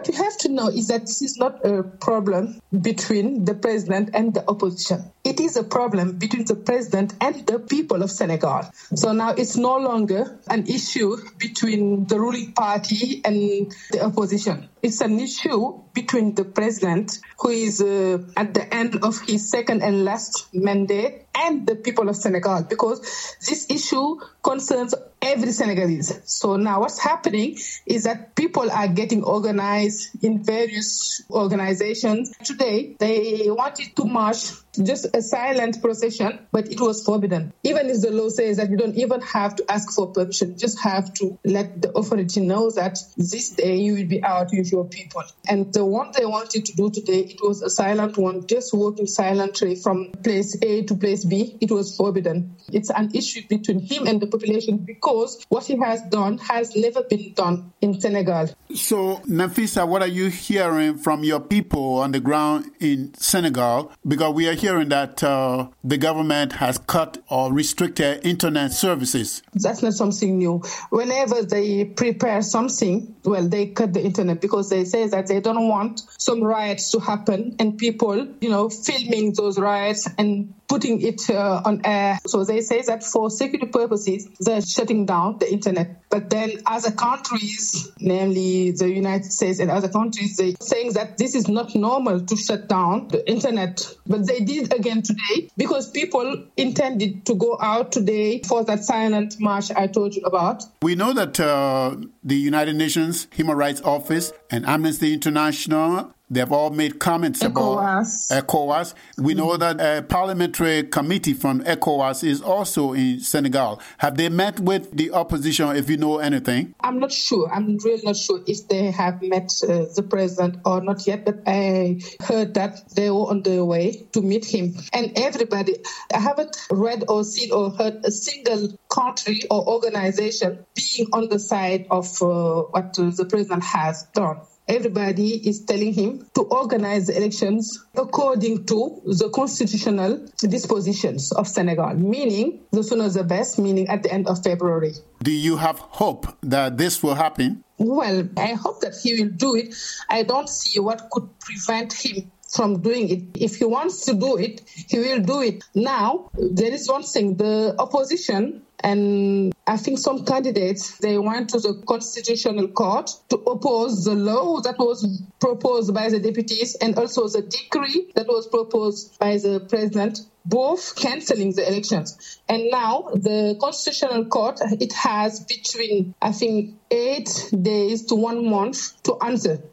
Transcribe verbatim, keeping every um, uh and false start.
What you have to know is that this is not a problem between the president and the opposition. It is a problem between the president and the people of Senegal. So now it's no longer an issue between the ruling party and the opposition. It's an issue between the president, who is uh, at the end of his second and last mandate, and the people of Senegal, because this issue concerns every Senegalese. So now what's happening is that people are getting organized in various organizations. Today, they wanted to march, just a silent procession, but it was forbidden. Even if the law says that you don't even have to ask for permission, you just have to let the authority know that this day you will be out with your people. And the one they wanted to do today, it was a silent one, just walking silently from place A to place B. It was forbidden. It's an issue between him and the population because what he has done has never been done in Senegal. So, Nafisa, what are you hearing from your people on the ground in Senegal? Because we are hearing that uh, the government has cut or restricted internet services. That's not something new. Whenever they prepare something, well, they cut the internet because they say that they don't want some riots to happen and people, you know, filming those riots and putting it uh, on air. So they say that for security purposes, they're shutting down the internet. But then other countries, namely the United States and other countries, they're saying that this is not normal to shut down the internet. But they did again today because people intended to go out today for that silent march I told you about. We know that uh, the United Nations Human Rights Office and Amnesty International, they've all made comments ECOWAS. about ECOWAS. We mm-hmm. know that a parliamentary committee from ECOWAS is also in Senegal. Have they met with the opposition, if you know anything? I'm not sure. I'm really not sure if they have met uh, the president or not yet, but I heard that they were on their way to meet him. And everybody, I haven't read or seen or heard a single country or organization being on the side of uh, what uh, the president has done. Everybody is telling him to organize the elections according to the constitutional dispositions of Senegal, meaning the sooner the best, meaning at the end of February. Do you have hope that this will happen? Well, I hope that he will do it. I don't see what could prevent him from doing it. If he wants to do it, he will do it. Now, there is one thing, the opposition and I think some candidates, they went to the Constitutional Court to oppose the law that was proposed by the deputies and also the decree that was proposed by the president, both cancelling the elections. And now the Constitutional Court, it has between, I think, eight days to one month to answer.